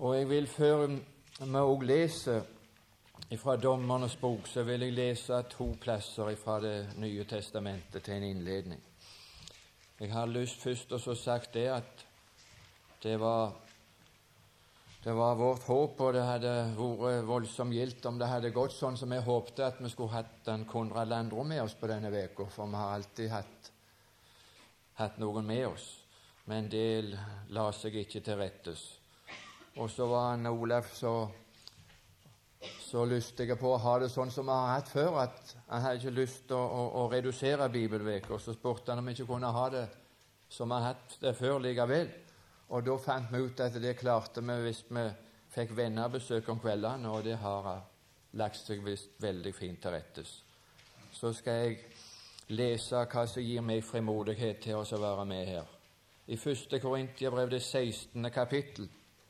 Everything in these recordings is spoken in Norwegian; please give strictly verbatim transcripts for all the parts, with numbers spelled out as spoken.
Og jeg vil før vi også lese fra Dommernes bok, så vil jeg lese to plasser fra Det nye testamentet til en innledning. Jeg har lyst først å sagt det at det var, det var vårt håp, og det hadde vært voldsomt gildt om det hadde gått sånn som jeg håpte at vi skulle hatt den Konrad Landro med oss på denne veka, for vi har alltid hatt, hatt noen med oss, men det la seg ikke til rettes. Og så var han Olav så så lystige på å ha det sånn som han har hatt før, at han hadde ikke lyst til å, å, å redusere bibelveker. Så spurte han om vi ikke kunne ha det som han har hatt det før likevel. Og da fant vi ut at det klarte vi hvis vi fikk vennerbesøk om kveldene, og det har lagt seg visst veldig fint til rettes. Så skal jeg lese hva som gir meg frimodighet til å være med her. I første Korintiabrev, det sekstende kapittel,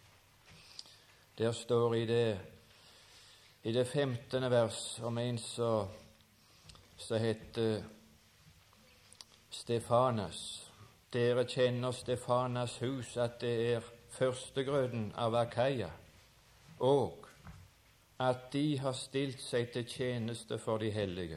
der står i det I det femtende vers om en som heter Stefanas. Dere kjenner Stefanas hus, at det er førstegrøden av Akaia, og at de har stilt seg til tjeneste for de hellige.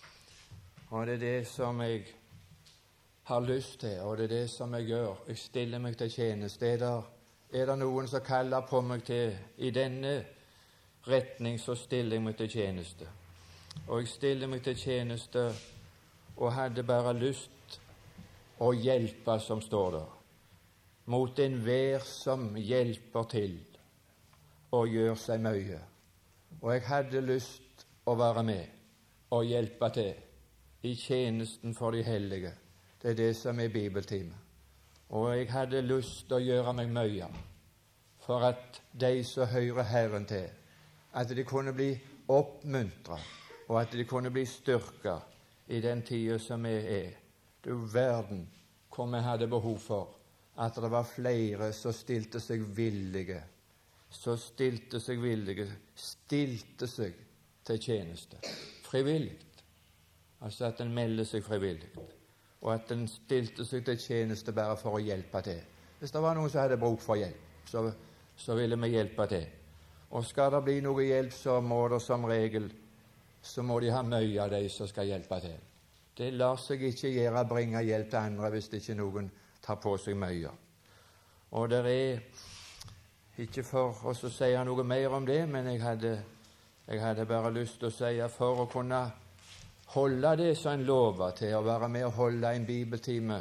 Og det er det som jeg har lyst til, og det er det som jeg gjør. Jeg stiller meg til tjeneste. Er det, er det noen som kaller på meg til i denne retning, så stiller jeg meg til tjeneste. Og jeg stiller meg til tjeneste og hadde bare lyst å hjelpe, som står der, mot enhver som hjelper til og gjør seg mye. Og jeg hadde lyst å være med og hjelpe til i tjenesten for de hellige. Det er det som er bibeltime. Og jeg hadde lyst til å gjøre meg mye for at de som hører Herren til, at de kunne bli oppmuntret, og at de kunne bli styrket i den tiden som vi er. Det er verden hvor vi hadde behov for at det var flere som stilte seg villige, som stilte seg villige, stilte seg til tjeneste. Frivillig. Altså at en melder seg frivillig, og at en stilte seg til tjeneste bare for å hjelpe til. Hvis det var noen som hadde bruk for hjelp, så, så ville vi hjelpe til. Og skal det bli noe hjelp, så må det som regel, så må de ha mye av de som skal hjelpe til. Det lar seg ikke gjøre å bringe hjelp til andre hvis ikke noen tar på seg mye. Og det er, ikke for å si noe mer om det, men jeg hadde, jeg hadde bare lyst til å si for å kunne holde det som en lover til, å være med og holde en bibeltime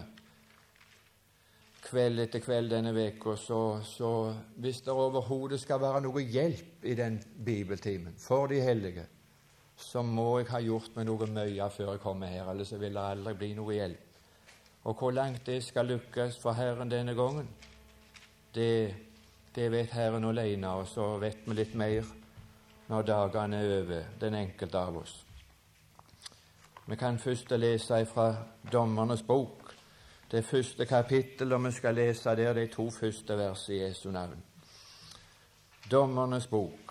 kveld etter kveld denne veka, så, så hvis det overhodet skal være noe hjelp i den bibeltimen for de hellige, så må jeg ha gjort meg noe mye før jeg kommer her, ellers vil det aldri bli noe hjelp. Og hvor langt det skal lykkes for Herren denne gangen, det, det vet Herren alene, og så vet vi litt mer når dagene er over, den enkelte av oss. Vi kan først lese fra Dommernes bok, det første kapittel, og vi skal lese der de to første vers i Jesu navn. Dommernes bok.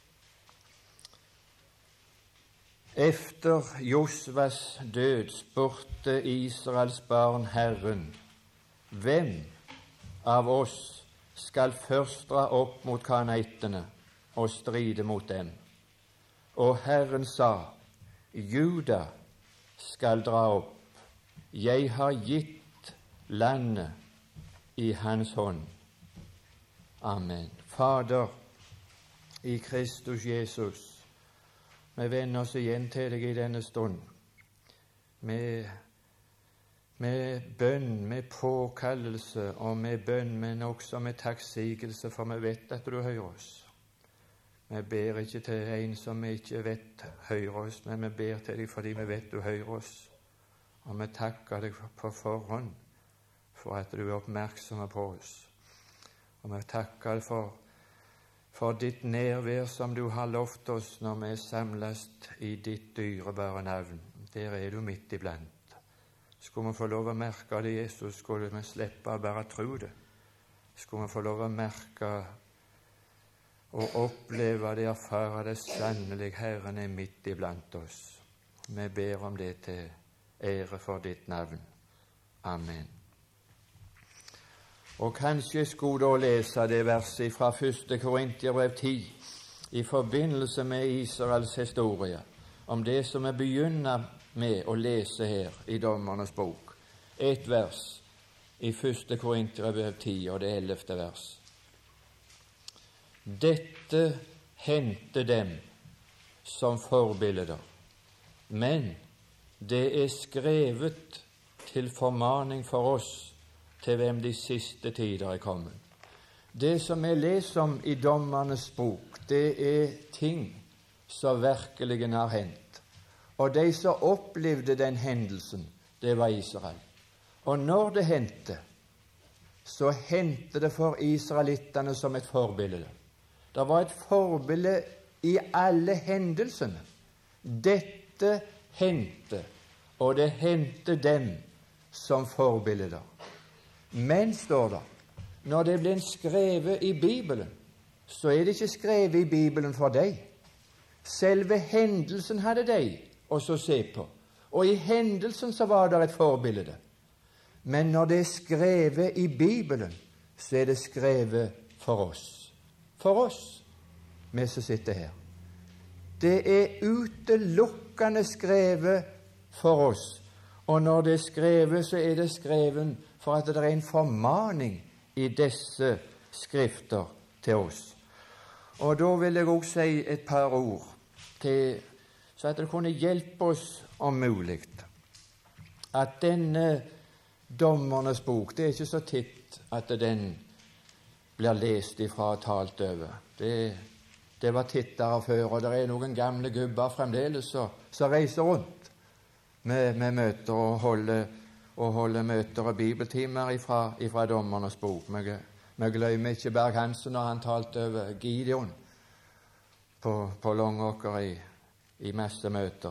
Efter Josvas død spurte Israels barn Herren, hvem av oss skal først dra opp mot kanaitene og stride mot dem? Og Herren sa, Juda skal dra opp. Jeg har gitt landet i hans hånd. Amen. Fader, i Kristus Jesus, vi vender oss igjen til deg i denne stund, med, med bønn, med påkallelse, og med bønn, men også med takksigelse, for vi vet at du hører oss. Vi ber ikke til en som vi ikke vet hører oss, men vi ber til deg fordi vi vet du hører oss, og vi takker deg på forhånd for at du er oppmerksom på oss. Og vi takker for, for ditt nærvær som du har lovt oss når vi er samlet i ditt dyrebare navn. Der er du midt iblant. Skulle vi få lov å merke det, Jesus, skulle vi slippe å bare tro det. Skulle vi få lov å merke og oppleve det, erfare det sannelig, Herren er midt iblant oss. Vi ber om det til ære for ditt navn. Amen. Og kanskje jeg skulle da lese det verset fra første Korinterbrev ti i forbindelse med Israels historie, om det som vi begynner med å lese her i Dommernes bok. Et vers i første Korinterbrev ti og det ellevte vers. Dette hendte dem som forbilder, men det er skrevet til formaning for oss, til hvem de siste tider er kommet. Det som jeg leser om i Dommernes bok, det er ting som virkelig har hendt. Og de som opplevde den hendelsen, det var Israel. Og når det hendte, så hendte det for israelittene som et forbilde. Det var et forbilde i alle hendelsene. Dette hendte, og det hendte dem som forbilder. Men, står det, når det ble skrevet i Bibelen, så er det ikke skrevet i Bibelen for deg. Selve hendelsen hadde de også se på, og i hendelsen så var det et forbilde. Men når det er skrevet i Bibelen, så er det skrevet for oss. For oss, vi som sitter her. Det er utelukkende skrevet for oss. Og når det er skrevet, så er det skrevet for at det er en formaning i disse skrifter til oss. Og da vil jeg også si et par ord til, så at det kunne hjelpe oss om mulig. At denne Dommernes bok, det er ikke så titt at den blir lest ifra og talt over. Det, det var tittere før, og det er noen gamle gubber fremdeles som reiser rundt med, med møter og holder, og holder møter og bibeltimer ifra, ifra Dommernes bok. Vi, vi glemmer ikke Berg-Hansen når han talte over Gideon på, på Longåker i, i masse møter.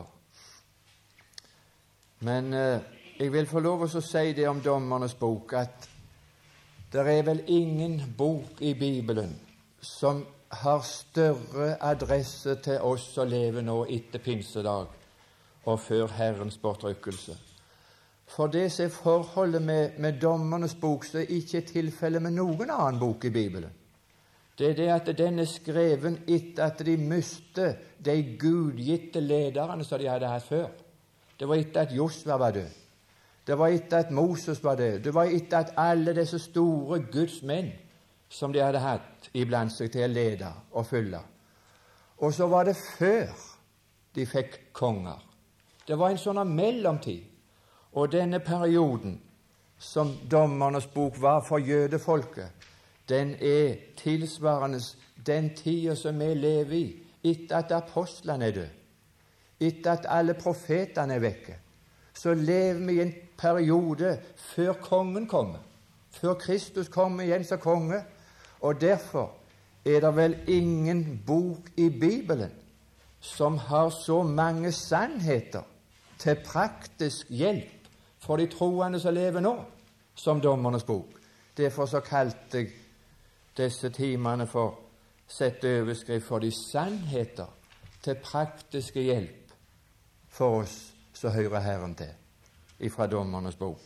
Men eh, jeg vil få lov å si det om Dommernes bok, at det er vel ingen bok i Bibelen som har større adresse til oss som lever nå etter pinsedag og før Herrens bortrykkelse. For det som er forholdet med, med Dommernes bok, så er ikke tilfellet med noen annen bok i Bibelen. Det er det at den er skreven etter at de miste de gudgitte lederne som de hadde hatt før. Det var etter at Josva var død. Det var etter at Moses var død. Det var etter at alle disse store Guds menn som de hadde hatt iblant seg til å lede og følge. Og så var det før de fikk konger. Det var en sånn mellomtid. Og denne perioden som Dommernes bok var for jødefolket, den er tilsvarende den tida som vi lever i, etter at apostlene er døde, etter at alle profetene er vekke. Så lever vi i en periode før kongen kommer, før Kristus kommer igjen som konge. Og derfor er det vel ingen bok i Bibelen som har så mange sannheter til praktisk hjelp for de troende som lever nå, som Dommernes bok. Derfor så kalte jeg disse timene for sette overskrift for de sannheter til praktiske hjelp for oss som hører Herren til, ifra Dommernes bok.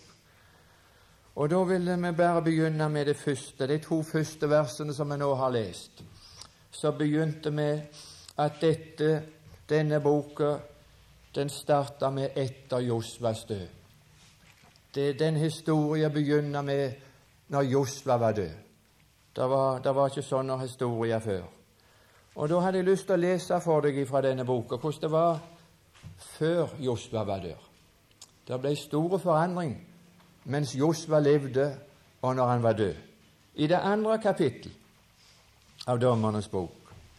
Og da vil vi bare begynne med det første, de to første versene som vi nå har lest. Så begynte vi at dette, denne boka, den startet med etter Josvas død. Det, den historien begynner med når Josva var død. Det var, det var ikke sånne historier før. Og da hadde jeg lyst til å lese for deg fra denne boka hvordan det var før Josva var død. Det ble store forandring mens Josva levde og når han var død. I det andre kapittel av Dommernes bok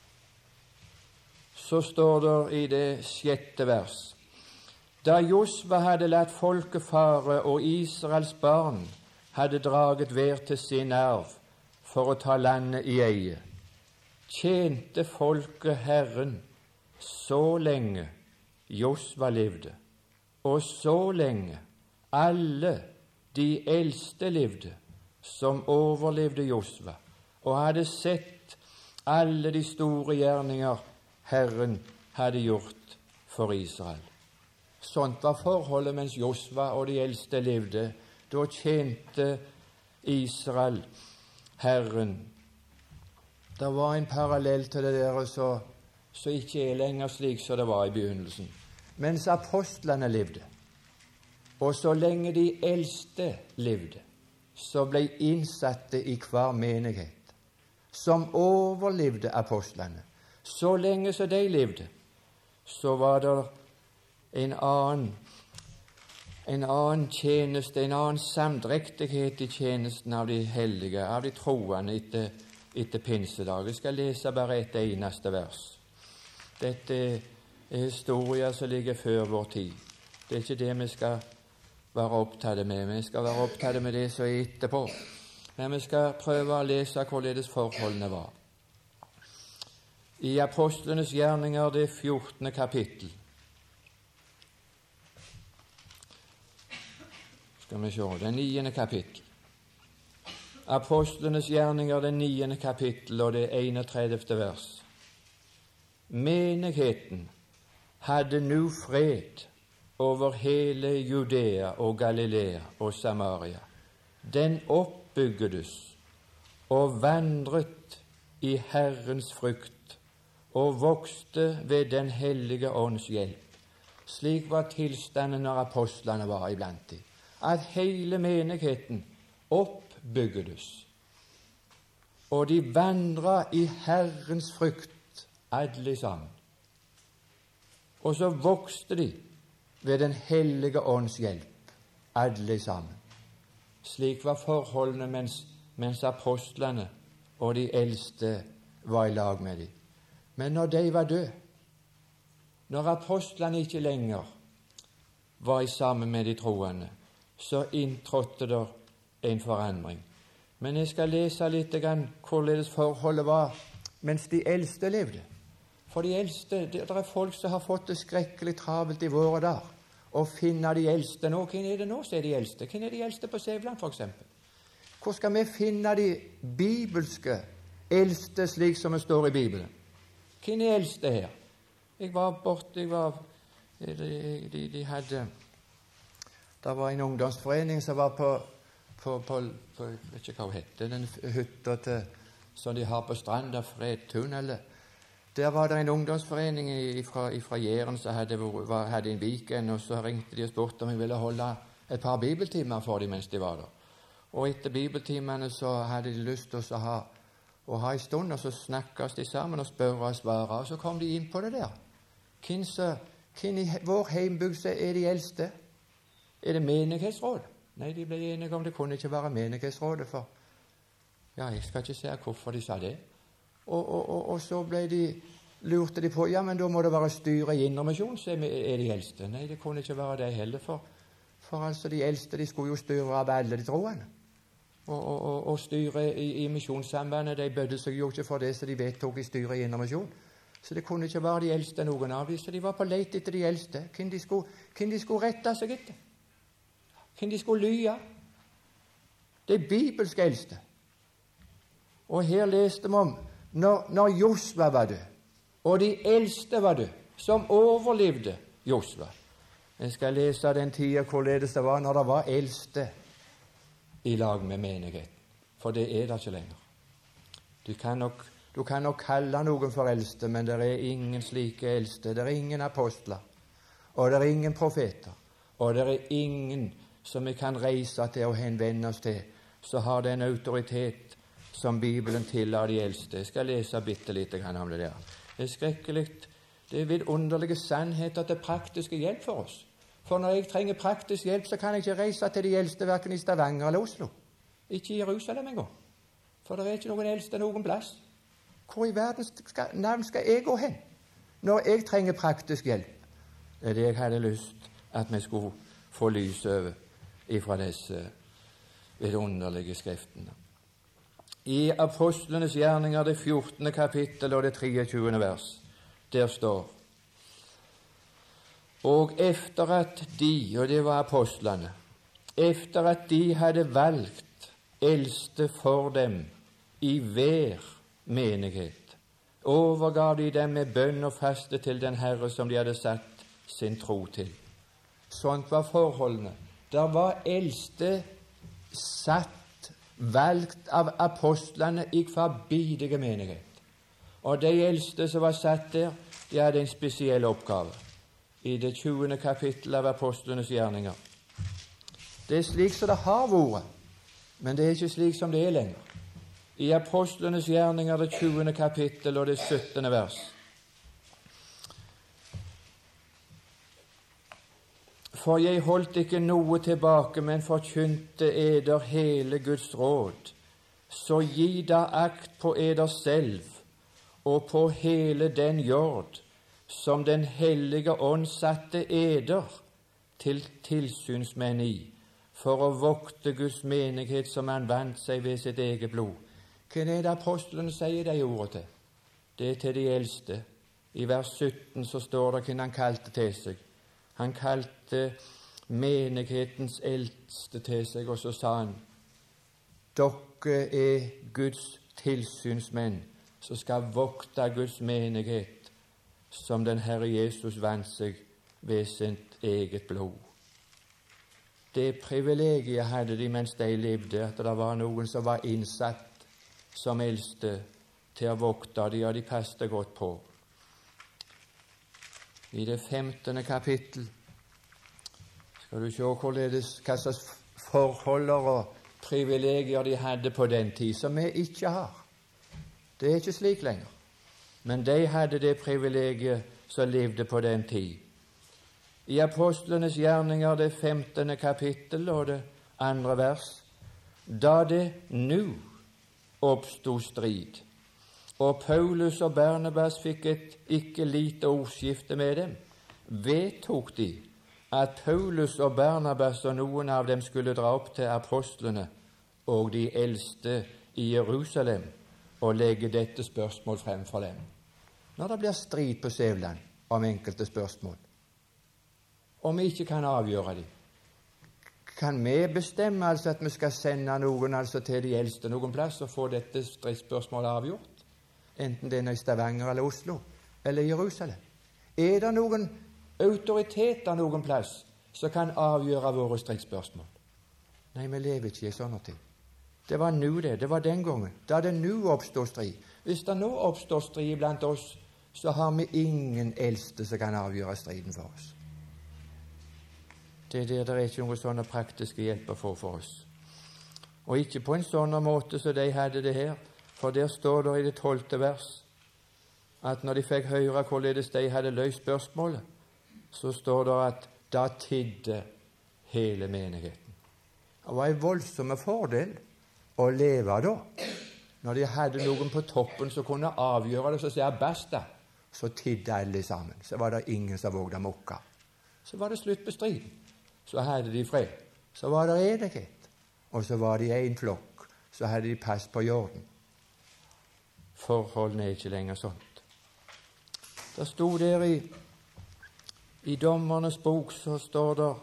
så står det i det sjette vers: Da Josva hadde latt folket fare og Israels barn hadde draget hver til sin arv for å ta landet i eie, tjente folket Herren så lenge Josva levde, og så lenge alle de eldste levde som overlevde Josva, og hadde sett alle de store gjerninger Herren hadde gjort for Israel. Sånt var forholdet mens Josva og de eldste levde. Da tjente Israel, Herren. Det var en parallell til det der så, så ikke er lenger slik som det var i begynnelsen. Mens apostlene levde, og så lenge de eldste levde, så ble innsatte i hver menighet, som overlevde apostlene. Så lenge som de levde, så var det en annen, en annen tjeneste, en annen samdrektighet i tjenesten av de hellige, av de troende etter, etter pinsedag. Jeg skal lese bare et eneste vers. Dette er historier som ligger før vår tid. Det er ikke det vi skal være opptatt med. Vi skal være opptatt med det som er etterpå. Men vi skal prøve å lese hvorledes forholdene var. I Apostlenes gjerninger, det fjortende kapittel. Skal vi se, det niende kapittel. Apostlenes gjerninger, det niende kapittel og det enogtredivte vers. Menigheten hadde nu fred over hele Judea og Galilea og Samaria. Den oppbyggedes og vandret i Herrens frykt og vokste ved Den hellige ånds hjelp. Slik var tilstanden når apostlene var iblant dem, at hele menigheten oppbyggedes, og de vandra i Herrens frykt alle sammen. Og så vokste de ved Den hellige ånds hjelp, alle sammen. Slik var forholdene mens, mens apostlene og de eldste var i lag med dem. Men når de var døde, når apostlene ikke lenger var sammen med de troende, så inntrådte det en forandring. Men jeg skal lese litt hvorledes forholdet var mens de eldste levde. For de eldste, det er folk som har fått det skrekkelig travelt i våre dager, å finne de eldste nå. Hvem er det nå som er de eldste? Hvem er de eldste på Sævland, for eksempel? Hvor skal vi finne de bibelske eldste, slik som det står i Bibelen? Hvem er eldste her? Jeg var borte, jeg var de, de, de hadde Det var en ungdomsforening som var på, på, på, på jeg vet ikke hva hun heter, den hytta til, som de har på stranda, Fredtun, eller der var det en ungdomsforening fra Jæren som hadde, var, hadde en weekend, og så ringte de og spurte om jeg ville holde et par bibeltimer for dem mens de var der. Og etter bibeltimene så hadde de lyst til å ha, å ha en stund, og så snakkes de sammen og spør og svarer, og så kom de inn på det der. Hvem, så, hvem i vår heimbygd er de eldste? Er det menighetsråd? Nei, de ble enige om det kunne ikke være menighetsrådet, for ja, jeg skal ikke se hvorfor de sa det. Og, og, og, og så ble de, lurte de på, ja, men da må det være styret i Indremisjon som er de eldste. Nei, det kunne ikke være det heller, for, for altså de eldste, de skulle jo styre av alle de troende. Og, og, og, og styret i, i misjonssambandet, de bødde seg jo ikke for det, så de vedtok i styret i Indremisjon. Så det kunne ikke være de eldste noen av dem, så de var på leit etter de eldste. Hvem de skulle, hvem de skulle rette seg etter? Hvem de skulle lye? De bibelske eldste. Og her leste vi om når, når Josva var død, og de eldste var død, som overlevde Josva. Jeg skal lese den tida hvorledes det var når det var eldste i lag med menigheten, for det er det ikke lenger. Du kan nok, du kan nok kalle noen for eldste, men det er ingen slike eldste. Det er ingen apostler, og det er ingen profeter, og det er ingen som vi kan reise til og henvende oss til, så har det en autoritet som Bibelen tillar de eldste. Jeg skal lese bitte litt om det der. Det er skrekkelig. Det er vidunderlige sannheter til praktiske hjelp for oss. For når jeg trenger praktisk hjelp, så kan jeg ikke reise til de eldste, hverken i Stavanger eller Oslo. Ikke i Jerusalem engang. For det er ikke noen eldste noen plass. Hvor i verdens skal, navn skal jeg gå hen når jeg trenger praktisk hjelp? Det er det jeg hadde lyst at vi skulle få lys over ifra disse vidunderlige skriftene. I Apostlenes gjerninger, det fjortende kapittel og det treogtjuende vers, der står: Og efter at de, og det var apostlene, efter at de hadde valgt eldste for dem i hver menighet, overgav de dem med bønn og faste til den Herre som de hadde satt sin tro til. Sånt var forholdene. Der var eldste satt valgt av apostlene i hver bidige menighet. Og de eldste som var satt der, de hadde en spesiell oppgave i det tjuende kapittel av apostlenes gjerninger. Det er slik som det har vært, men det er ikke slik som det er lenger. I apostlenes gjerninger, det tjuende kapittel og det syttende vers. For jeg holdt ikke noe tilbake, men forkynte eder hele Guds råd. Så gi da akt på eder selv, og på hele den jord, som den hellige ånd satte eder til tilsynsmenn i, for å vokte Guds menighet som han vant seg ved sitt eget blod. Hva er det apostlene sier de ordene til? Det er til de eldste. I vers sytten så står det hvem han kalte til seg. Han kalte menighetens eldste til seg, og så sa han, dere er Guds tilsynsmenn, som skal vokte Guds menighet, som den Herre Jesus vant seg ved sitt eget blod. Det privilegiet hadde de mens de levde, at det var noen som var innsatt som eldste til å vokte de, og de passte godt på. I det femtende kapittel skal du se hvorledes, hva slags forholder og privilegier de hadde på den tid, som vi ikke har. Det er ikke slik lenger. Men de hadde det privilegiet som levde på den tid. I apostlenes gjerninger, det femtende kapittel og det andre vers, da det nå oppstod strid, og Paulus og Barnabas fikk et ikke lite ordskifte med dem, vedtok de at Paulus og Barnabas og noen av dem skulle dra opp til apostlene og de eldste i Jerusalem og legge dette spørsmål frem for dem. Når det blir strid på Sævland om enkelte spørsmål, og vi ikke kan avgjøre dem, kan vi bestemme altså at vi skal sende noen altså til de eldste noen plass og få dette stridsspørsmålet avgjort, enten det er i Stavanger eller Oslo eller Jerusalem? Er det noen autoriteter noen plass som kan avgjøre våre stridsspørsmål? Nei, vi lever ikke i sånne ting. Det var nå det, det var den gangen. Da det nå oppstår strid. Hvis det nå oppstår strid blant oss, så har vi ingen eldste som kan avgjøre striden for oss. Det er der det er ikke noen sånne praktiske hjelp å få for oss. Og ikke på en sånn måte som de hadde det her, for der står det i det tolvte vers at når de fikk høre hvorledes de hadde løst spørsmålet, så står det at da tidde hele menigheten. Det var en voldsom fordel å leve da. Når de hadde noen på toppen som kunne avgjøre det, så sier jeg basta, så tidde alle sammen. Så var det ingen som vågde å mukke. Så var det slutt på striden. Så hadde de fred. Så var det enighet. Og så var de en flokk. Så hadde de pass på jorden. Forholdene er ikke lenger sånt. Det sto der i, i Dommernes bok, så står det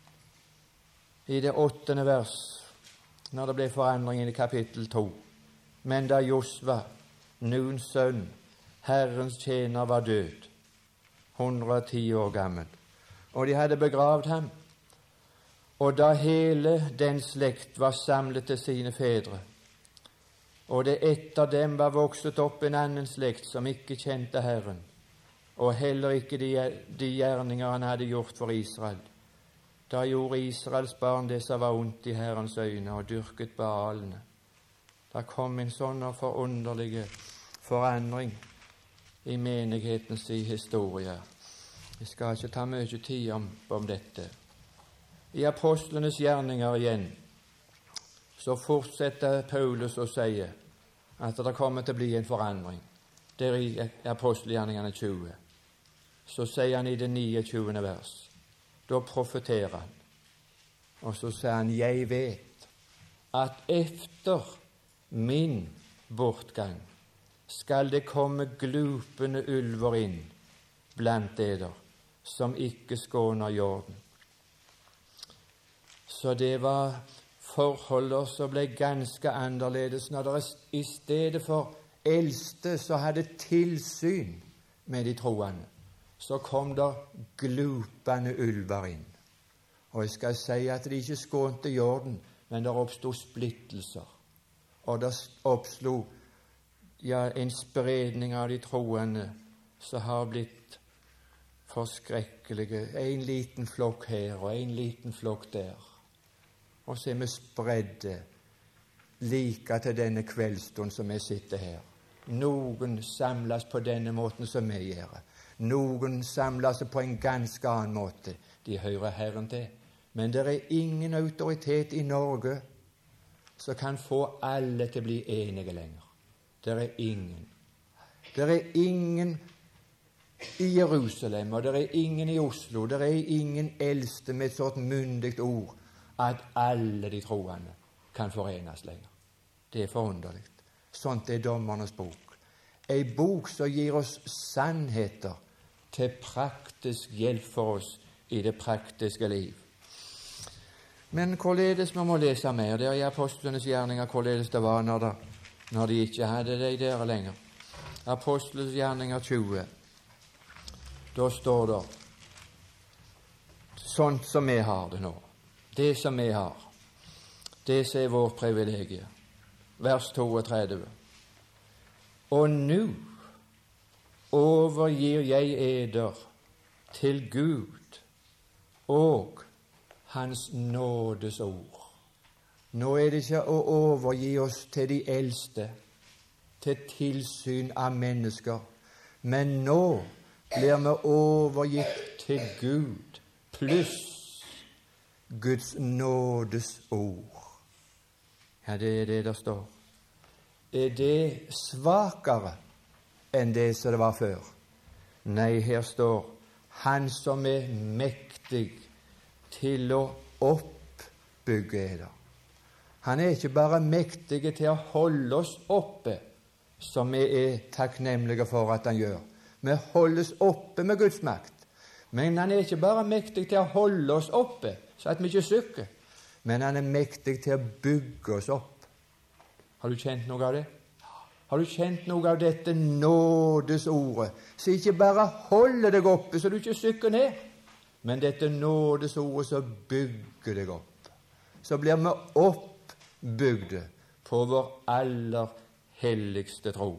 i det åttende vers, når det ble forandringen i kapittel to. Men da Josva, Nuns sønn, Herrens tjener, var død, hundre og ti år gammel, og de hadde begravd ham, og da hele den slekt var samlet til sine fedre, og det etter dem var vokset opp en annen slekt som ikke kjente Herren, og heller ikke de, de gjerninger han hadde gjort for Israel, da gjorde Israels barn det som var ondt i Herrens øyne, og dyrket Baalene. Da kom en sånn forunderlig forandring i menighetens historie. Jeg skal ikke ta mye tid om, om dette. I apostlenes gjerninger igjen, så fortsetter Paulus å si at det kommer til å bli en forandring. Der i apostelgjerningene tjue. Så sier han i det niogtjuende vers. Da profeterer han, og så sier han, jeg vet at efter min bortgang skal det komme glupende ulver inn blant dere, som ikke skåner jorden. Så det var forholder som ble ganske annerledes når det i stedet for eldste som hadde tilsyn med de troende, så kom der glupende ulver inn. Og jeg skal si at de ikke skånte jorden, men der oppstod splittelser. og det oppslo ja, en spredning av de troende som har blitt forskrekkelige. En liten flokk her og en liten flokk der. Og så er vi spredde like til denne kveldsstund som vi sitter her. Noen samles på denne måten som vi gjør. Noen samles på en ganske annen måte. De hører Herren til. Men det er ingen autoritet i Norge som kan få alle til å bli enige lenger. Det er ingen. Det er ingen i Jerusalem, og det er ingen i Oslo. Det er ingen eldste med et sånt myndigt ord at alle de troende kan forenes lenger. Det er forunderlig. Sånt er Dommernes bok. En bok som gir oss sannheter til praktisk hjelp for oss i det praktiske liv. Men hvorledes vi må lese mer, det er i apostlenes gjerninger hvorledes det var når, det, når de ikke hadde det der lenger. Apostlenes gjerninger tjue. Da står det sånt som vi har det nå. Det som vi har. Det som er vårt privilegie. Vers trettito. Og nå overgir jeg eder til Gud og Hans nådes ord. Nå er det ikke å overgi oss til de eldste, til tilsyn av mennesker, men nå blir vi overgitt til Gud, pluss Guds nådes ord. Ja, det er det der står. Er det svakere enn det som det var før? Nei, her står Han som er mektig til å oppbygge eder. Han er ikke bare mektig til å holde oss oppe, som vi er takknemlige for at han gjør. Vi holdes oppe med Guds makt. Men han er ikke bare mektig til å holde oss oppe, så at vi ikke sykker, men han er mektig til å bygge oss opp. Har du kjent noe av det? Har du kjent noe av dette nådesordet, så ikke bare holder deg oppe så du ikke sykker ned, men dette nådesordet så bygger deg opp. Så blir vi oppbygde på vår aller helligste tro.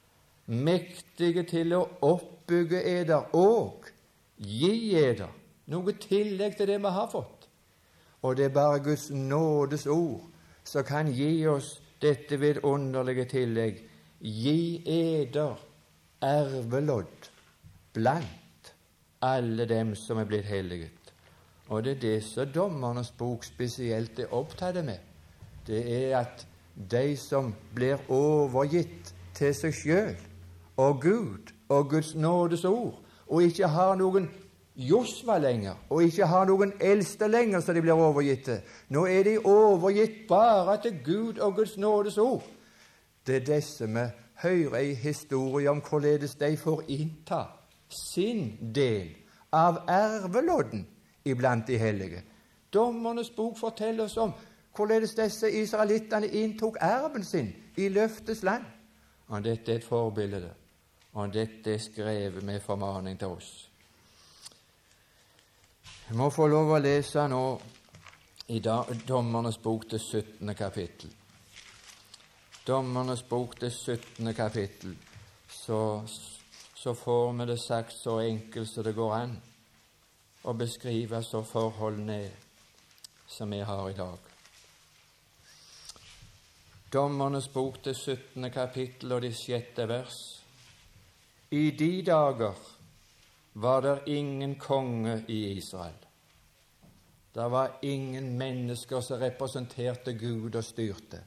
Mektige til å oppbygge eder og gi eder noe tillegg til det vi har fått. Og det er bare Guds nådes ord som kan gi oss dette vidunderlige tillegg. Gi eder ervelodd blant alle dem som er blitt helliget. Og det er det som Dommernes bok spesielt er opptatt med. Det er at de som blir overgitt til seg selv og Gud og Guds nådes ord, og ikke har noen Josva lenger, og ikke har noen eldste lenger så de blir overgitt til. Nå er de overgitt bare til Gud og Guds nådes ord. Det er disse vi hører i historie om hvorledes de får innta sin del av ervelodden iblant de hellige. Dommernes bok forteller oss om hvorledes disse israelittene inntok erven sin i løftets land. Og dette er et forbilde, og dette er skrevet med formaning til oss. Jeg må få lov å lese nå i Dommernes bok til syttende kapittel. Dommernes bok til syttende kapittel, så, så får vi det sagt så enkelt som det går an å beskrive så forholdene som vi har i dag. Dommernes bok til syttende kapittel og de sjette vers. I de dager var det ingen konge i Israel. Det var ingen mennesker som representerte Gud og styrte.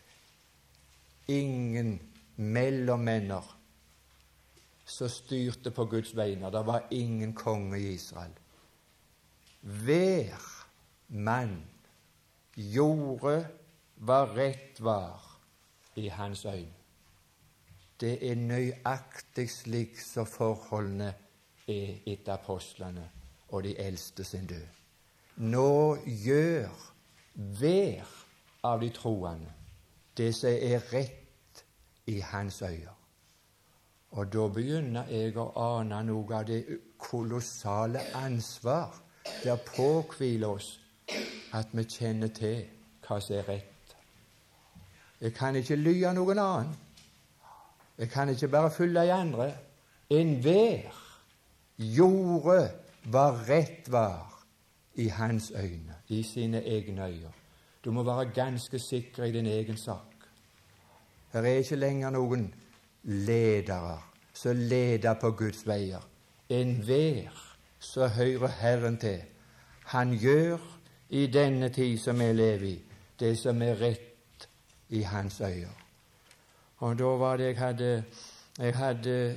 Ingen mellommenner som styrte på Guds vegne. Det var ingen konge i Israel. Hver mann gjorde hva rett var i hans øyne. Det er nøyaktig slik som forholdene er etter apostlene og de eldste sin død. Nå gjør hver av de troende det som er rett i hans øyne. Og da begynner jeg å ane noe av det kolossale ansvar det påhviler oss at vi kjenner til hva som er rett. Jeg kan ikke ly av noen annen. Jeg kan ikke bare følge i andre. Enhver gjorde hva rett var i hans øyne, i sine egne øyne. Du må være ganske sikker i din egen sak. Her er ikke lenger noen ledere som leder på Guds veier. Enhver som hører Herren til, han gjør i denne tid som vi lever i, det som er rett i hans øyne. Og da var det jeg hadde, jeg hadde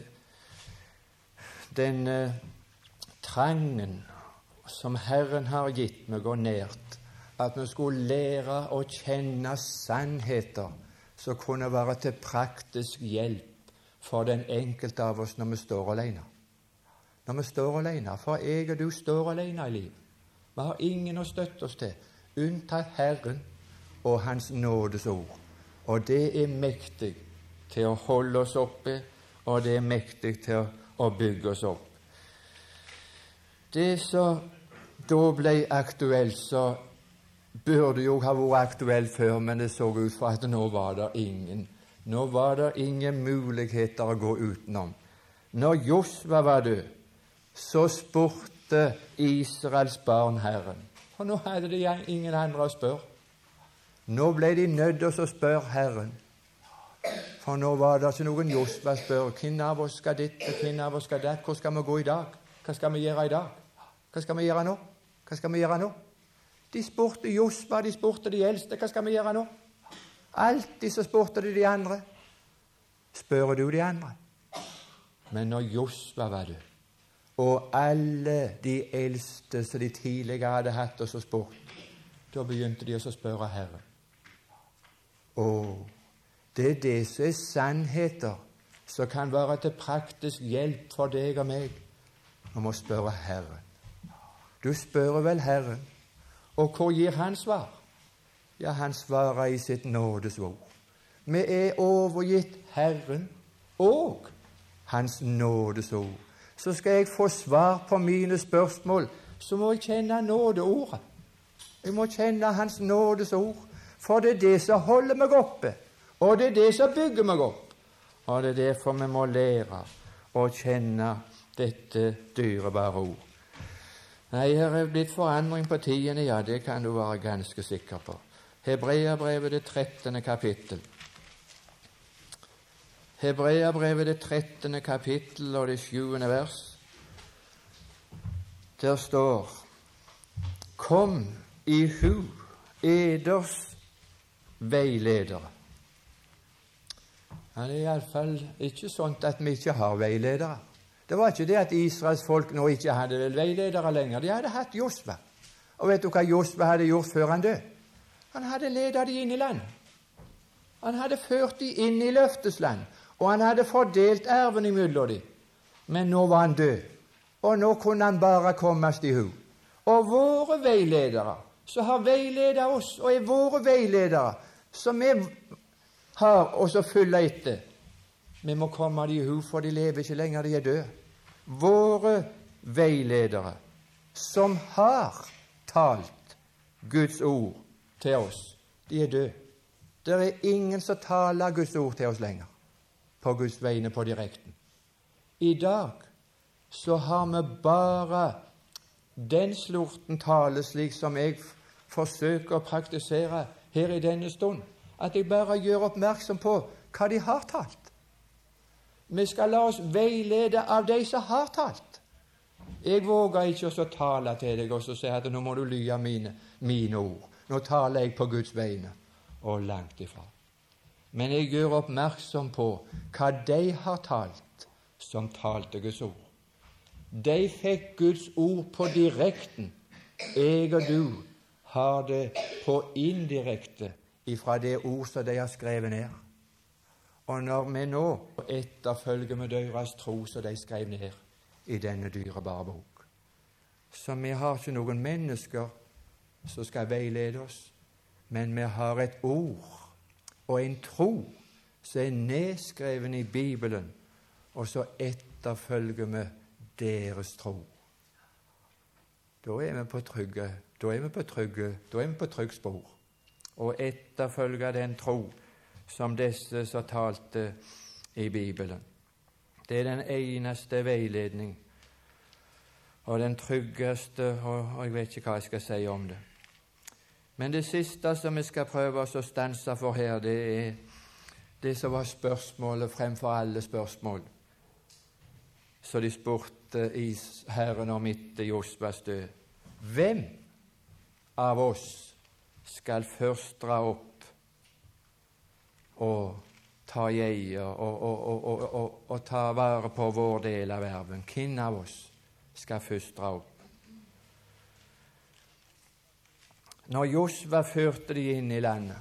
denne trangen som Herren har gitt meg og nært, at vi skulle lære å kjenne sannheter som kunne være til praktisk hjelp for den enkelte av oss når vi står alene. Når vi står alene, for jeg og du står alene i livet. Vi har ingen å støtte oss til, unntatt Herren og Hans nådes ord. Og det er mektig til å holde oss oppe, og det er mektig til å, å bygge oss opp. Det som da ble aktuelt, så burde jo ha vært aktuelt før, men det så ut for at nå var det ingen. Nå var det ingen muligheter å gå utenom. Når Josva var død, så spurte Israels barn Herren. Og nå hadde de ingen andre å spørre. Nå ble de nødt til å spørre Herren. For nå var det ikke noen Josva å spørre. Hvem av oss skal ditt, og hvem av oss skal det? Hvor skal vi gå i dag? Hva skal vi gjøre i dag? Hva skal vi gjøre nå? Hva skal vi gjøre nå? De spurte Josva, de spurte de eldste. Hva skal vi gjøre nå? Alltid så spurte de de andre. Spør du de andre? Men når Josva var død, og alle de eldste som de tidligere hadde hatt oss og spurt, da begynte de å spørre Herren. Og det er det som er sannheter som kan være til praktisk hjelp for deg og meg. Vi må spørre Herren. Du spør vel Herren, og hva gir han svar? Ja, han svarer i sitt nådes ord. Vi er overgitt Herren og Hans nådes ord. Så skal jeg få svar på mine spørsmål, så må jeg kjenne nådeordet. Jeg må kjenne Hans nådes ord, for det er det som holder meg oppe, og det er det som bygger meg opp. Og det er derfor vi må lære å kjenne dette dyrebare ord. Nei, her er blitt forandring på tidene, ja, det kan du være ganske sikker på. Hebreabrevet det trettende kapittel. Hebreabrevet det trettende kapittel og det sjuende vers. Der står: Kom i hu eders veiledere. Ja, det er iallfall ikke sånn at vi ikke har veiledere. Det var ikke det at Israels folk nå ikke hadde veiledere lenger. De hadde hatt Josva. Og vet du hva Josva hadde gjort før han døde? Han hadde ledet dem inn i land. Han hadde ført dem inn i løftesland, og han hadde fordelt arven imellom dem. Men nå var han død, og nå kunne han bare kommes i hu. Og våre veiledere, som har veiledet oss, og er våre veiledere, som vi har og så følger etter, vi må komme dem i hu, for de lever ikke lenger, de er døde. Våre veiledere, som har talt Guds ord til oss, de er døde. Det er ingen som taler Guds ord til oss lenger, på Guds vegne på direkten. I dag så har vi bare den slorten tale, slik som jeg forsøker å praktisere her i denne stund, at jeg bare gjør oppmerksom på hva de har talt. Vi skal la oss veilede av de som har talt. Jeg våger ikke å tale til deg og så si at nå må du lyde mine, mine ord. Nå taler jeg på Guds vegne, og langt ifra. Men jeg gjør oppmerksom på hva de har talt, som talte Guds ord. De fikk Guds ord på direkten. Jeg og du har det på indirekte ifra det ord som de har skrevet ned. Og når vi nå etterfølger med deres tro som de skrev ned i denne dyrebare bok. Så vi har ikke noen mennesker som skal veilede oss, men vi har et ord og en tro som er nedskreven i Bibelen, og så etterfølger vi deres tro. Da er vi på trygge, da er vi på trygge, da er vi på trygg spor. Og etterfølge den tro som disse som talte i Bibelen. Det er den eneste veiledning og den tryggeste, og jeg vet ikke hva jeg skal si om det. Men det siste som vi skal prøve oss å stanse for her, det er det som var spørsmålet fremfor alle spørsmål. Så de spurte Herren om etter Josvas død. Hvem av oss skal først dra opp og ta i eie og, og, og, og, og, og ta vare på vår del av verden? Hvem av oss skal først dra opp? Når Josva førte de inn i landet,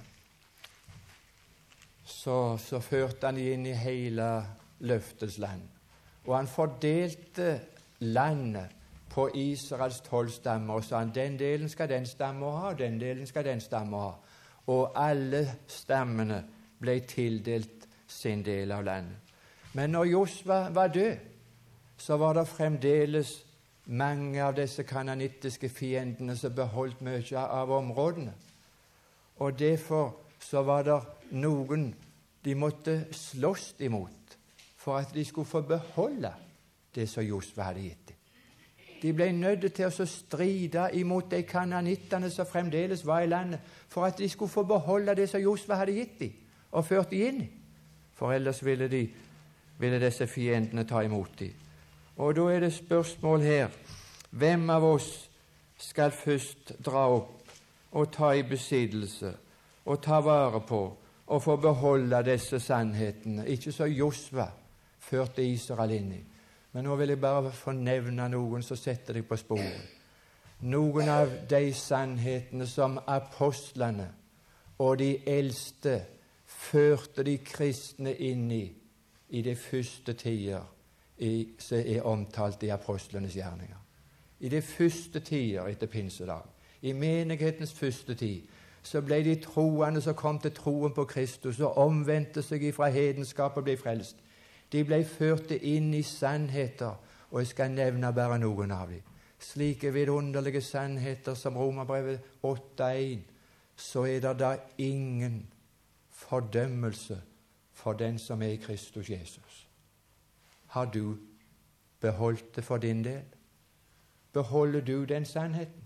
så, så førte han de inn i hele løftets land. Og han fordelte landet på Israels tolv stammer, og sa han, den delen skal den stamme ha, og den delen skal den stamme ha. Og alle stammene ble tildelt sin del av landet. Men når Josva var død, så var det fremdeles mange av disse kananittiske fiendene som beholdt mye av områdene. Og derfor så var det noen de måtte slåss imot for at de skulle få beholde det som Josva hadde gitt dem. De ble nødt til å stride imot de kananittene som fremdeles var i landet, for at de skulle få beholde det som Josva hadde gitt dem og ført dem inn i. For ellers ville, de, ville disse fiendene ta imot dem. Og da er det spørsmål her, hvem av oss skal først dra opp og ta i besittelse og ta vare på og få beholde disse sannhetene, ikke så Josva førte Israel inn i. Men nå vil jeg bare få nevne noen som setter deg på sporet. Noen av de sannhetene som apostlene og de eldste førte de kristne inn i i de første tider i, som er omtalt i apostlenes gjerninger. I de første tider etter pinsedag, i menighetens første tid, så ble de troende som kom til troen på Kristus og omvendte seg fra hedenskap og ble frelst. De ble ført inn i sannheter, og jeg skal nevne bare noen av dem. Slike vidunderlige sannheter som Romerbrevet åtte én, så er det da ingen fordømmelse for den som er i Kristus Jesus. Har du beholdt det for din del? Beholder du den sannheten?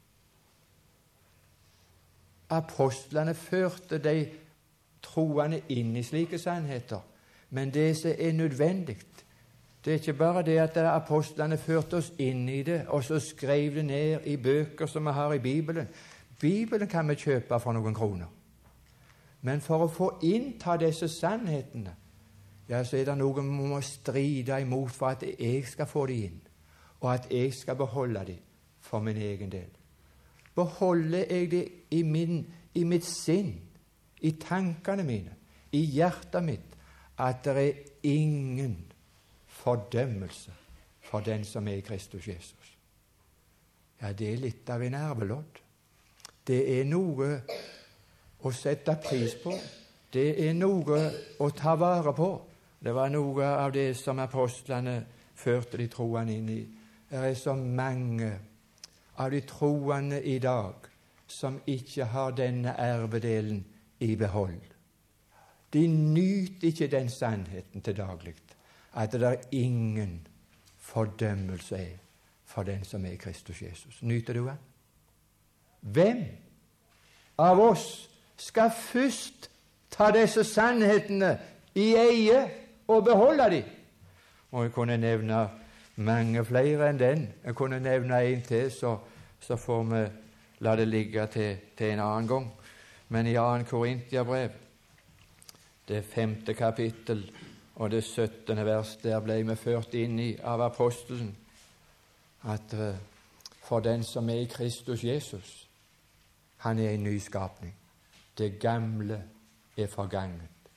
Apostlene førte de troende inn i slike sannheter, men det som er nødvendig, det er ikke bare det at apostlene førte oss inn i det, og så skrev det ned i bøker som vi har i Bibelen. Bibelen kan vi kjøpe for noen kroner. Men for å få innta disse sannhetene, ja, så er det noe vi må stride imot for at jeg skal få dem inn, og at jeg skal beholde dem for min egen del. Beholder jeg det i, min, i mitt sinn, i tankene mine, i hjertet mitt, at det er ingen fordømmelse for den som er i Kristus Jesus. Ja, det er litt av en arvelodd. Det er noe å sette pris på. Det er noe å ta vare på. Det var noe av det som apostlene førte de troende inn i. Det er så mange av de troende i dag som ikke har denne arvedelen i behold. De nyter ikke den sannheten til daglig, at det er ingen fordømmelse er for den som er i Kristus Jesus. Nyter du den? Hvem av oss skal først ta disse sannhetene i eie og beholde dem? Og jeg kunne nevne mange flere enn den. Jeg kunne nevne en til, så, så får vi la det ligge til, til en annen gang. Men i andre Korintiabrev, det femte kapittel og det syttende vers, der ble vi ført inn i av apostelen at uh, for den som er i Kristus Jesus, han er en ny skapning. Det gamle er forganget.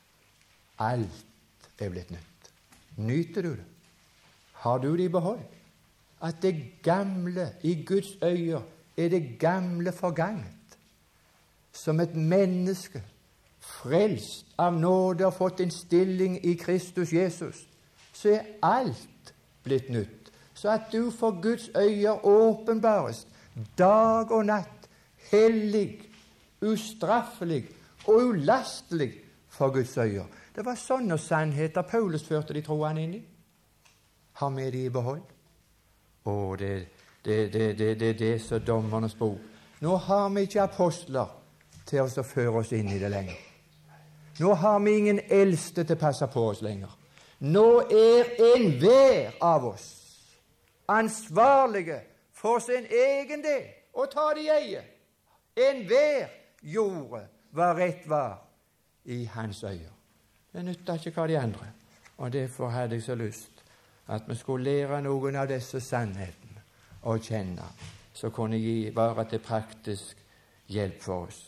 Alt er blitt nytt. Nyter du det? Har du det i behold? At det gamle i Guds øyne er det gamle forganget. Som et menneske frelst av nåde og fått en stilling i Kristus Jesus, så er alt blitt nytt. Så at du for Guds øyne åpenbares dag og natt, hellig, ustraffelig og ulastelig for Guds øyne. Det var sånne sannheter Paulus førte de troende inn i. Har vi de i behold? Å, det er det, det, det, det, det som dommernes bok. Nå har vi ikke apostler til oss å føre oss inn i det lenger. Nå har vi ingen eldste til å passe på oss lenger. Nå er enhver av oss ansvarlige for sin egen del og ta det i eie. Enhver gjorde hva rett var i hans øyne. Det nytter ikke hva de andre. Og derfor hadde jeg så lyst at vi skulle lære noen av disse sannhetene å kjenne, som kunne gi være til praktisk hjelp for oss.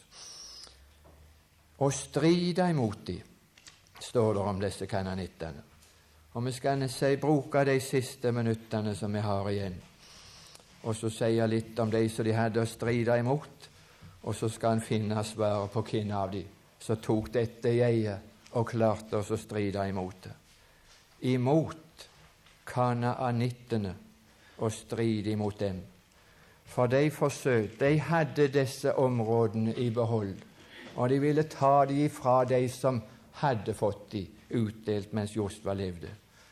Å stride imot dem, står det om disse kananittene. Og vi skal si, bruke de siste minuttene som vi har igjen, og så sier litt om de som de hadde å stride imot, og så skal en finne svaret på hvem av dem som tok dette i eie og klarte oss å stride imot det. Imot kanaanittene og stride imot dem. For de forsøk, de hadde disse områdene i behold, og de ville ta de fra de som hadde fått de utdelt mens Josva levde.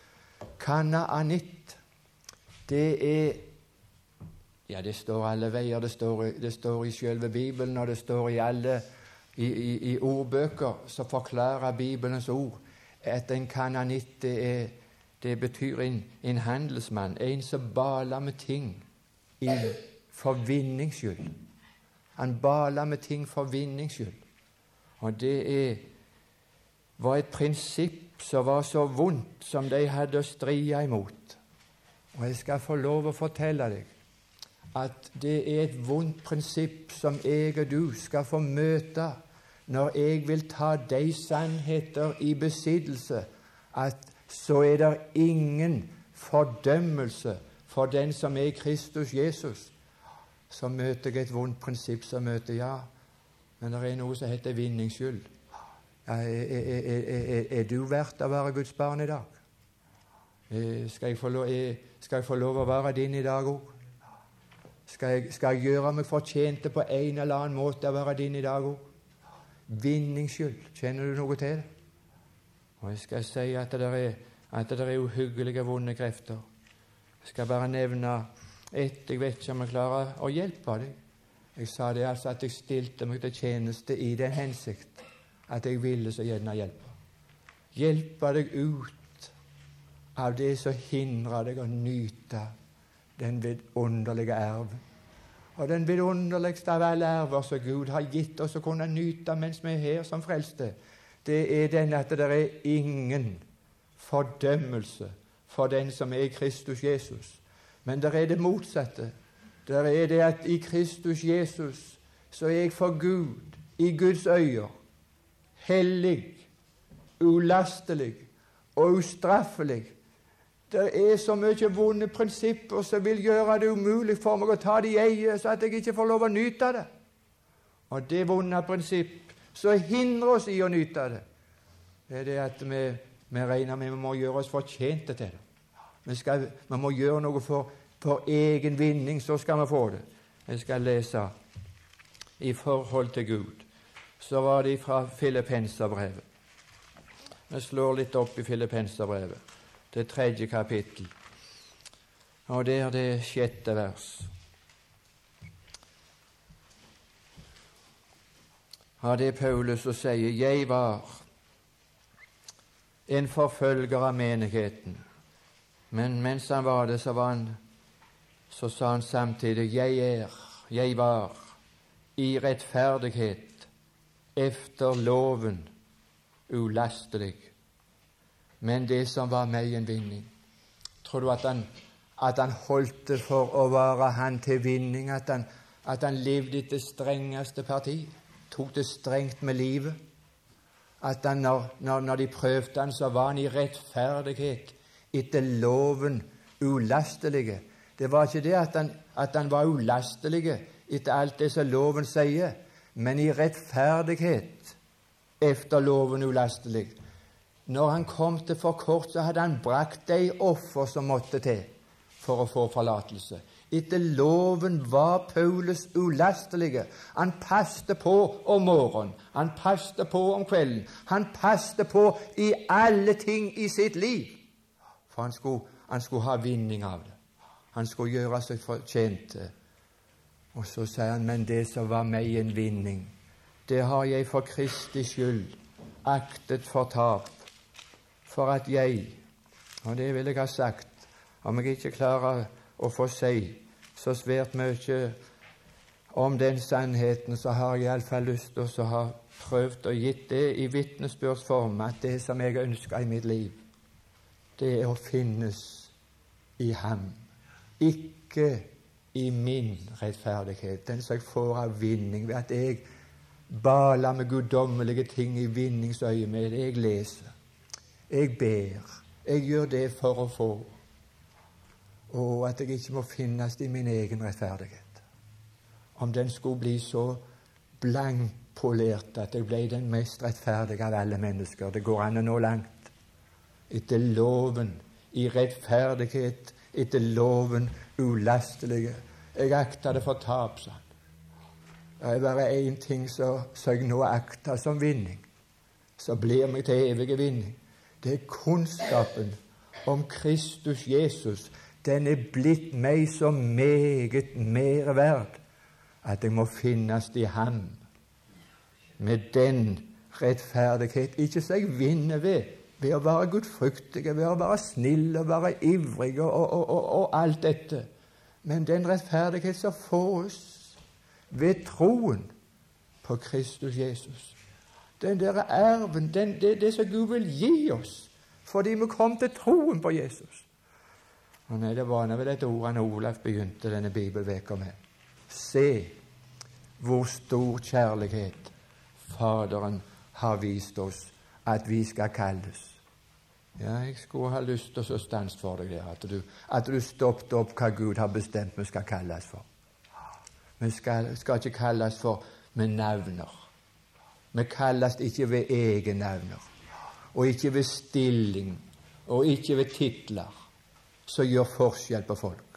Kanaanitt, det er, ja, det står alle veier, det står, det står i selve Bibelen, og det står i alle i, i, i ordbøker som forklarer Bibelens ord, at en kanaanitt, det er Det betyr en, en handelsmann, en som baler med ting i for vinnings skyld. Han baler med ting for vinnings skyld. Og det er, var et prinsipp som var så vondt som de hadde å stride imot. Og jeg skal få lov å fortelle deg at det er et vondt prinsipp som jeg og du skal få møte når jeg vil ta de sannheter i besittelse, at så er det ingen fordømmelse for den som er i Kristus Jesus. Så møter jeg et vondt prinsipp som møter, ja, men det er noe som heter vinningsskyld. Ja, er, er, er, er, er du verdt å være Guds barn i dag? Skal jeg få lov, skal jeg få lov å være din i dag også? Skal jeg, skal jeg gjøre meg fortjente på en eller annen måte å være din i dag også? Vinningsskyld, kjenner du noe til det? Og jeg skal si at det er, at det er uhyggelige, vonde krefter. Jeg skal bare nevne ett, jeg vet ikke om jeg klarer å hjelpe deg. Jeg sa det altså at jeg stilte meg til tjeneste i den hensikt at jeg ville så gjerne hjelpe. Hjelpe deg ut av det som hindrer deg å nyte den vidunderlige erv. Og den vidunderligste av alle erver som Gud har gitt oss å kunne nyte mens vi er her som frelste, det er den at det er ingen fordømmelse for den som er i Kristus Jesus. Men det er det motsatte. Det er det at i Kristus Jesus så er jeg for Gud, i Guds øyne, hellig, ulastelig og ustraffelig. Det er så mye vonde prinsipper som vil gjøre det umulig for meg å ta det i eie, så at jeg ikke får lov å nyte det. Og det vonde prinsipp så hindrer oss i å nyte det, det er det at vi, vi regner med vi må gjøre oss fortjente til det. Vi, skal, vi må gjøre noe for, for egen vinning, så skal vi få det. Jeg skal lese i forhold til Gud. Så var det fra Filippenserbrevet. Vi slår litt opp i Filippenserbrevet, det tredje kapittel. Og det er det sjette vers. Har det Paulus å si, jeg var en forfølger av menigheten, men mens han var det, så var han, så sa han samtidig, jeg er, jeg var i rettferdighet efter loven ulastelig, men det som var meg en vinning. Tror du at han, at han holdt det for å være han til vinning, at han, at han levde etter strengeste parti? Tok det strengt med livet, at han, når, når, når de prøvde han, så var han i rettferdighet etter loven ulastelige. Det var ikke det at han, at han var ulastelige etter alt det som loven sier, men i rettferdighet efter loven ulastelig. Når han kom til for kort, så hadde han brakt de offer som måtte til for å få forlatelse. Etter loven var Paulus ulastelige. Han passte på om morgenen, han passte på om kvelden, han passte på i alle ting i sitt liv. For han skulle, han skulle ha vinning av det. Han skulle gjøre seg fortjent. Og så sier han, men det som var meg en vinning, det har jeg for Kristi skyld aktet for tap, for at jeg, og det vil jeg ha sagt, om jeg ikke klarer å få si så svært mye om den sannheten, så har jeg i alle fall lyst til å ha prøvd og gitt det i vitnesbyrdsform, at det som jeg ønsker i mitt liv, det er å finnes i ham, ikke i min rettferdighet, den som jeg får av vinning, ved at jeg baler med guddommelige ting i vinningsøye med det. Jeg leser, jeg ber, jeg gjør det for å få, og at jeg ikke må finnes i min egen rettferdighet. Om den skulle bli så blankpolert at jeg ble den mest rettferdige av alle mennesker, det går an å nå langt. Etter loven, i rettferdighet, etter loven ulastelige. Jeg akta det for tap, sa han. Det er bare én ting så, så jeg nå akta som vinning, så blir meg til evige vinning. Det er kunnskapen om Kristus Jesus. Den er blitt meg så meget mer verd at jeg må finnes i ham. Med den rettferdighet, ikke så jeg vinner ved, ved å være gudfryktig, ved å være snill og være ivrig og, og, og, og, og alt dette. Men den rettferdighet som fås ved troen på Kristus Jesus. Den der erven, den, det, det som Gud vil gi oss, fordi vi kom til troen på Jesus. Og nei, det var vel et ord han Olaf begynte denne bibelveka med. Se hvor stor kjærlighet Faderen har vist oss at vi skal kalles. Ja, jeg skulle ha lyst til å stanse for deg der, at du, at du stoppet opp hva Gud har bestemt vi skal kalles for. Vi skal, skal ikke kalles for med navner. Vi kalles ikke ved egen navner, og ikke ved stilling, og ikke ved titler, som gjør forskjell på folk.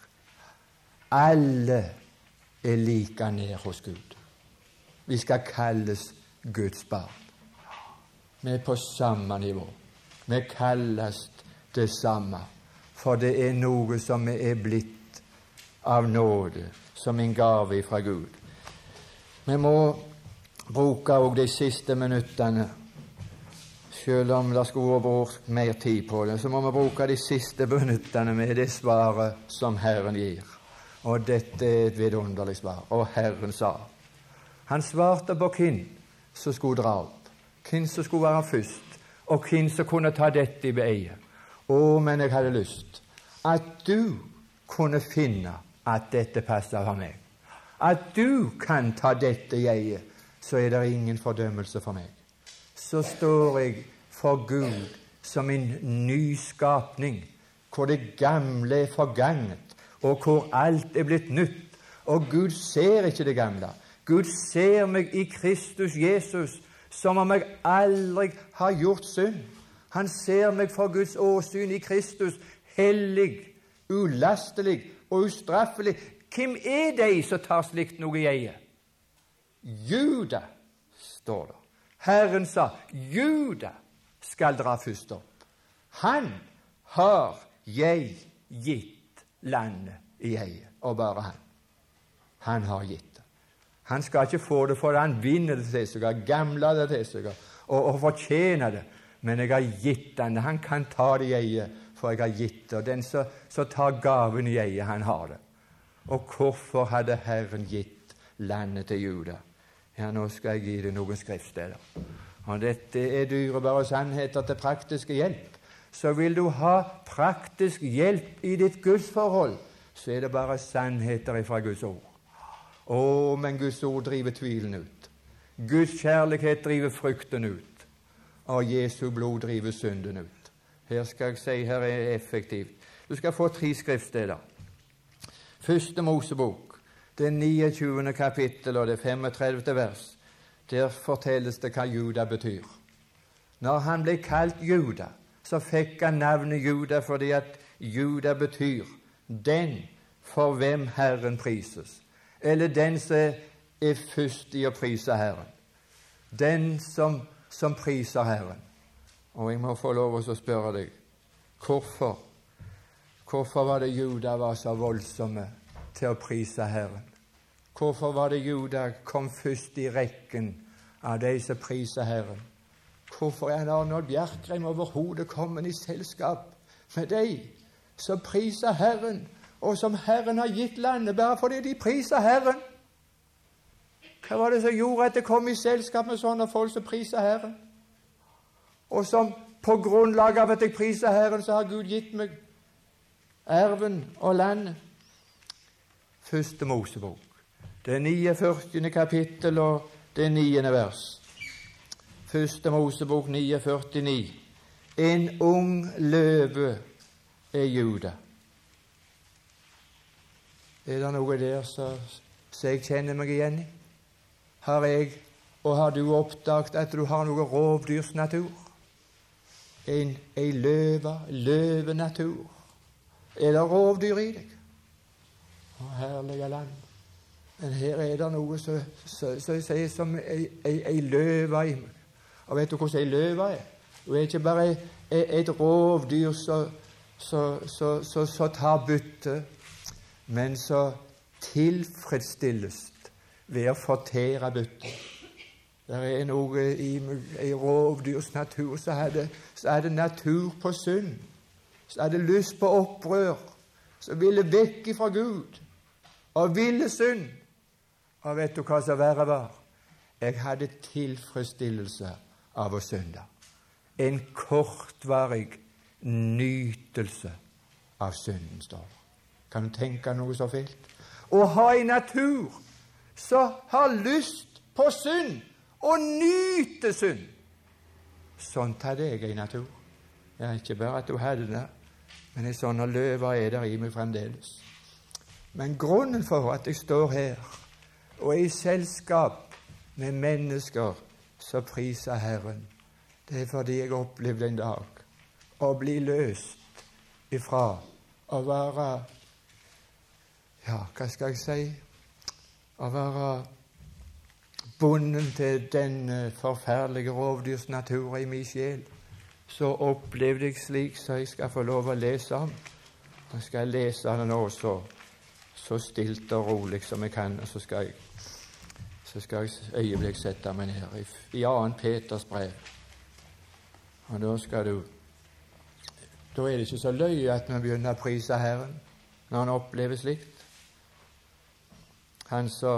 Alle er like nær hos Gud. Vi skal kalles Guds barn. Vi er på samme nivå. Vi kalles det samme, for det er noe som er blitt av nåde, som en gave fra Gud. Vi må bruke også de siste minuttene, selv om det skulle brukt mer tid på det, så må vi bruke de siste minuttene med det svaret som Herren gir. Og dette er et vidunderlig svar. Og Herren sa, han svarte på hvem som skulle dra opp, hvem som skulle være først, og hvem som kunne ta dette i beie. Å, men jeg hadde lyst at du kunne finne at dette passer for meg. At du kan ta dette i eie, så er det ingen fordømmelse for meg. Så står jeg for Gud som en ny skapning, hvor det gamle er forganget, og hvor alt er blitt nytt. Og Gud ser ikke det gamle. Gud ser meg i Kristus Jesus, som om jeg aldri har gjort synd. Han ser meg for Guds åsyn i Kristus, hellig, ulastelig og ustraffelig. Hvem er de som tar slikt noe i eie? Juda, står det. Herren sa, Juda skal dra først opp. Han har jeg gitt landet i eie, og bare han. Han har gitt det. Han skal ikke få det for han vinner det til seg, gamle det til seg, og, og fortjener det. Men jeg har gitt han det. Han kan ta det i eie, for jeg har gitt det. Og den som tar gaven i eie, han har det. Og hvorfor hadde Herren gitt landet til Juda? Ja, nå skal jeg gi deg noen skriftsteder. Og dette er dyrebare sannheter til praktiske hjelp. Så vil du ha praktisk hjelp i ditt gudsforhold, så er det bare sannheter fra Guds ord. Å, men Guds ord driver tvilen ut. Guds kjærlighet driver frykten ut. Og Jesu blod driver synden ut. Her skal jeg si, her er effektivt. Du skal få tre skriftsteder. Første Mosebok, det niogtyvende kapittel og det femogtredivte vers. Der fortelles det hva Juda betyr. Når han ble kalt Juda, så fikk han navnet Juda fordi at Juda betyr den for hvem Herren prises, eller den som er først i å prise Herren. Den som, som priser Herren. Og jeg må få lov å spørre deg, hvorfor? Hvorfor var det Juda var så voldsomme til å prise Herren? Hvorfor var det Juda kom først i rekken av de som priser Herren? Hvorfor er Arnold Bjerkreim overhodet kommet i selskap med de som priser Herren, og som Herren har gitt landet bare fordi de priser Herren? Hva var det som gjorde at det kom i selskap med sånne folk som priser Herren? Og som på grunnlag av at jeg priser Herren, så har Gud gitt meg erven og landet. Første Mosebok, det niogførtiende kapittel og det niende vers. Første Mosebok førtini. En ung løve er Juda. Er det noe der som jeg kjenner meg igjen i? Har jeg, og har du oppdaget at du har noe rovdyrsnatur? En, en løve, løvenatur. Er det rovdyr i deg? Å, herlige land. Men her er det noe som sier som ei, ei, ei løve i meg. Og vet du hvordan ei løve er? Hun er ikke bare et rovdyr som tar bytte, men som tilfredsstilles ved å fortære bytte. Det er noe i ei rovdyrs natur, så er det, så er det natur på synd. Så er det lyst på opprør, så ville vekk ifra Gud, og ville synd. Og vet du hva som verre var? Jeg hadde tilfredsstillelse av å synde. En kortvarig nytelse av synden, står det. Kan du tenke noe så fint? Å ha en natur som har lyst på synd, og nyte synd. Sånt hadde jeg en natur. Ja, ikke bare at du hadde det, men en sånn løve er der i meg fremdeles. Men grunnen for at jeg står her, og er i selskap med mennesker som priser Herren, det er fordi jeg opplevde en dag å bli løst ifra å være, ja, hva skal jeg si, å være bunden til den forferdelige rovdyrsnatur i min sjel. Så opplevde jeg slik, så jeg skal få lov å lese om. Jeg skal lese den nå så, så stilt og rolig som jeg kan, og så skal jeg så skal jeg øyeblikk sette meg ned i, i annet Peters brev. Og da skal du da er det ikke så løye at man begynner å prise Herren når han opplever slikt. Han så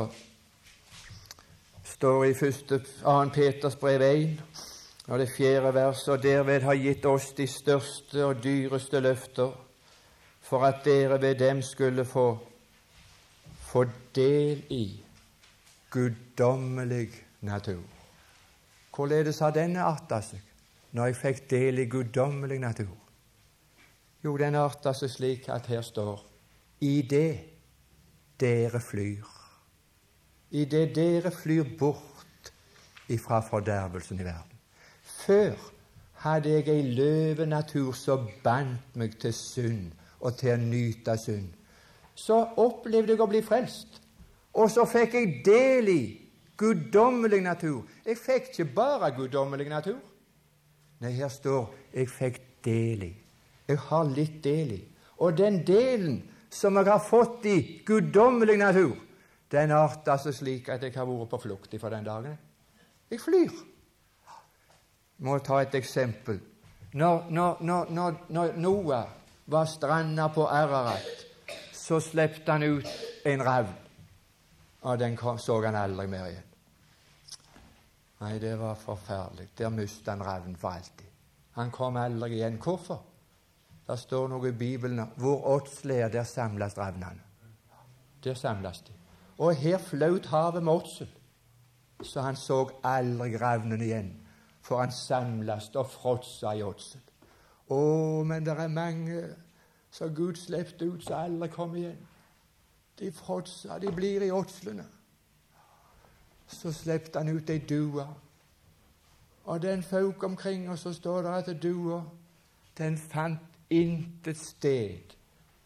står i første annet Peters brev én, og det fjerde vers, og derved har gitt oss de største og dyreste løfter, for at dere ved dem skulle få, få del i guddommelig natur. Hvorledes har denne arta seg når jeg fikk del i guddommelig natur? Jo, den arta seg slik at her står i det dere flyr. I det dere flyr bort ifra fordervelsen i verden. Før hadde jeg ei løvenatur som bandt meg til synd og til å nyte synd. Så opplevde jeg å bli frelst, og så fikk jeg del i guddommelig natur. Jeg fikk ikke bare guddommelig natur. Nei, her står jeg fikk del i. Jeg har litt del i. Og den delen som jeg har fått i guddommelig natur, den arter seg slik at jeg har vært på flukt fra den dagen. Jeg flyr. Jeg må ta et eksempel. Når, når, når, når, når Noah var strandet på Ararat, så slepte han ut en ravn, og den kom, så han aldri mer igjen. Nei, det var forferdelig. Der mistet han ravnen for alltid. Han kom aldri igjen. Hvorfor? Det står noe i Bibelen hvor åtsle er, der samles ravnene. Der samles de. Og her fløt havet med åtsel, så han så aldri ravnen igjen, for han samles og fråtsa i åtsel. Å, men det er mange så Gud slepte ut, så aldri kom igjen. De fråtsa, de blir i åtslene. Så slepte han ut ei dua, og den fauk omkring, og så står det at dua, den fant intet sted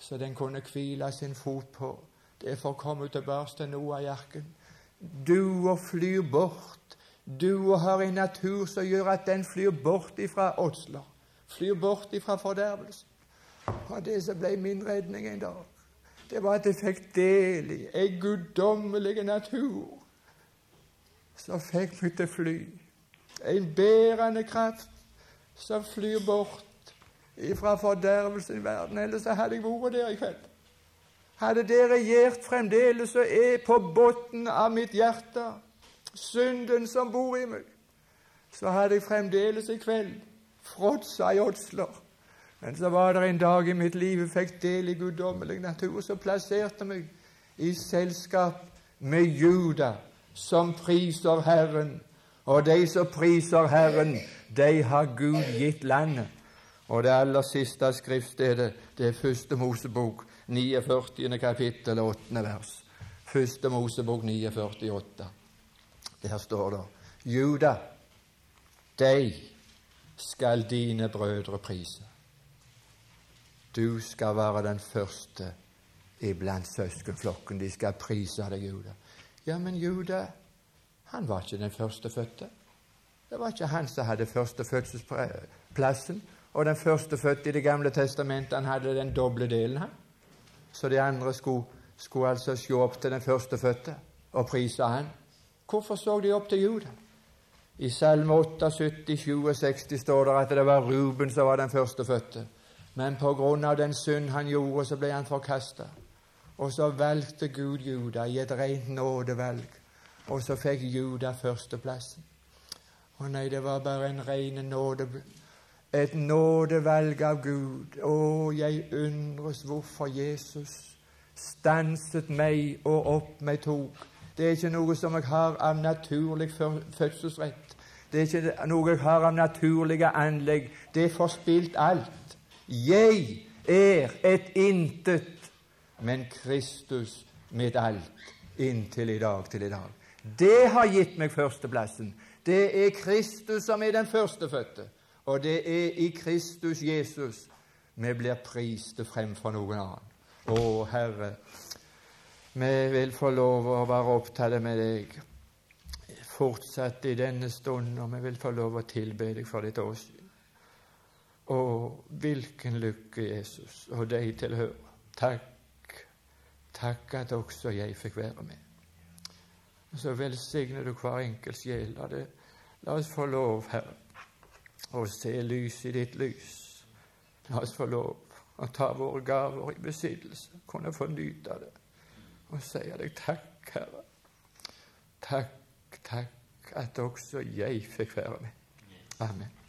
så den kunne hvile sin fot på. Derfor kom hun tilbake til Noah-arken. Dua flyr bort. Dua har en natur som gjør at den flyr bort ifra ådsler, flyr bort ifra fordervelse. Og det som ble min redning en dag, det var at jeg fikk del i en guddommelig natur som fikk meg til å fly. En bærende kraft som flyr bort ifra fordervelsen i verden. Ellers hadde jeg vært der i kveld. Hadde det regjert fremdeles og er på botten av mitt hjerte, synden som bor i meg, så hadde jeg fremdeles i kveld fråtsa i ådsler. Men så var det en dag i mitt liv jeg fikk del i guddommelig natur, så plasserte meg i selskap med Juda, som priser Herren. Og de som priser Herren, de har Gud gitt landet. Og det aller siste skriftstedet, det er Første Mosebok, førtiende kapittel, åttende vers. Første Mosebok førtini, åtte. Der står det: Juda, de skal dine brødre prise. Du skal være den første iblant søskenflokken. De skal prise deg, Juda. Ja, men Juda, han var ikke den første fødte. Det var ikke han som hadde første fødselsplassen. Og den første fødte i Det gamle testamentet, han hadde den doble delen her. Så de andre skulle, skulle altså se opp til den første fødte og prise han. Hvorfor så de opp til Juda? I Salme åtte, sytti, sju og seksti står det at det var Ruben som var den første fødte. Men på grunn av den synd han gjorde, så ble han forkastet. Og så valgte Gud Juda i et rent nådevalg. Og så fikk Juda førsteplassen. Og nei, det var bare en ren nåde, et nådevalg av Gud. Å, jeg undres hvorfor Jesus stanset meg og opp meg tok. Det er ikke noe som jeg har av naturlig fødselsrett. Det er ikke noe jeg har av naturlige anlegg. Det er forspilt alt. Jeg er et intet, men Kristus mitt alt, inntil i dag til i dag. Det har gitt meg førsteplassen. Det er Kristus som er den førstefødte, og det er i Kristus Jesus vi blir priste fremfor noen annen. Å, Herre, vi vil få lov å være opptatt med deg fortsatt i denne stund, og vi vil få lov å tilbe deg for ditt åsyn. Å, hvilken lykke, Jesus, og deg tilhører. Takk, takk at også jeg fikk være med. Og så velsigner du hver enkelt sjel. La, det, la oss få lov, Herre, å se lys i ditt lys. La oss få lov å ta våre gaver i besittelse, kunne få nyte av det, og si deg takk, Herre. Takk, takk at også jeg fikk være med. Amen.